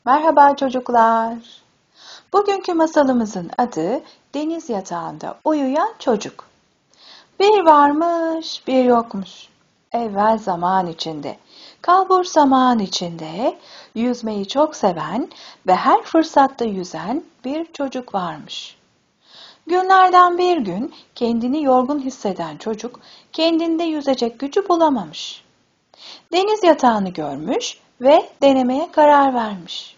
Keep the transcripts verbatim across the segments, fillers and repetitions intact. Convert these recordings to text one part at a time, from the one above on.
Merhaba çocuklar. Bugünkü masalımızın adı Deniz Yatağında Uyuyan Çocuk. Bir varmış, bir yokmuş. Evvel zaman içinde, kalbur zaman içinde, yüzmeyi çok seven ve her fırsatta yüzen bir çocuk varmış. Günlerden bir gün kendini yorgun hisseden çocuk kendinde yüzecek gücü bulamamış. Deniz yatağını görmüş ve denemeye karar vermiş.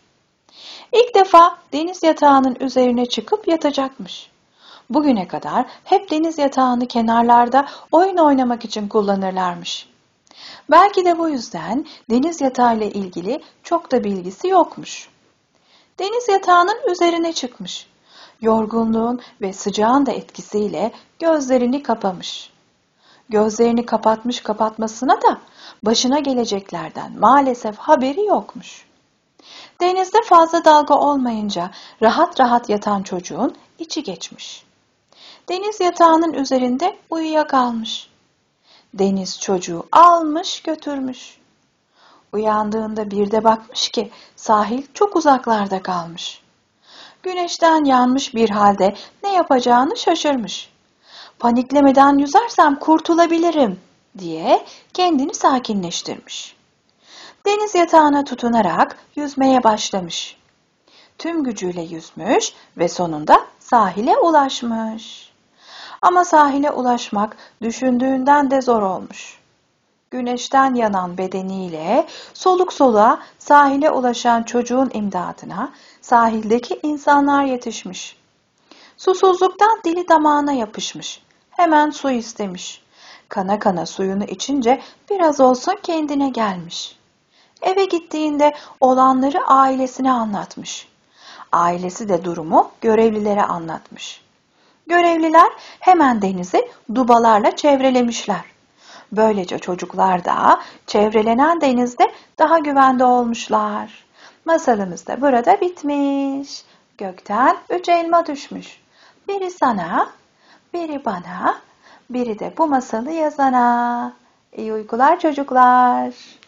İlk defa deniz yatağının üzerine çıkıp yatacakmış. Bugüne kadar hep deniz yatağını kenarlarda oyun oynamak için kullanırlarmış. Belki de bu yüzden deniz yatağı ile ilgili çok da bilgisi yokmuş. Deniz yatağının üzerine çıkmış. Yorgunluğun ve sıcağın da etkisiyle gözlerini kapamış. Gözlerini kapatmış kapatmasına da başına geleceklerden maalesef haberi yokmuş. Denizde fazla dalga olmayınca rahat rahat yatan çocuğun içi geçmiş. Deniz yatağının üzerinde uyuyakalmış. Deniz çocuğu almış götürmüş. Uyandığında bir de bakmış ki sahil çok uzaklarda kalmış. Güneşten yanmış bir halde ne yapacağını şaşırmış. Paniklemeden yüzersem kurtulabilirim diye kendini sakinleştirmiş. Deniz yatağına tutunarak yüzmeye başlamış. Tüm gücüyle yüzmüş ve sonunda sahile ulaşmış. Ama sahile ulaşmak düşündüğünden de zor olmuş. Güneşten yanan bedeniyle soluk soluğa sahile ulaşan çocuğun imdadına sahildeki insanlar yetişmiş. Susuzluktan dili damağına yapışmış. Hemen su istemiş. Kana kana suyunu içince biraz olsun kendine gelmiş. Eve gittiğinde olanları ailesine anlatmış. Ailesi de durumu görevlilere anlatmış. Görevliler hemen denizi dubalarla çevrelemişler. Böylece çocuklar da çevrelenen denizde daha güvende olmuşlar. Masalımız da burada bitmiş. Gökten üç elma düşmüş. Biri sana, biri bana, biri de bu masalı yazana. İyi uykular çocuklar.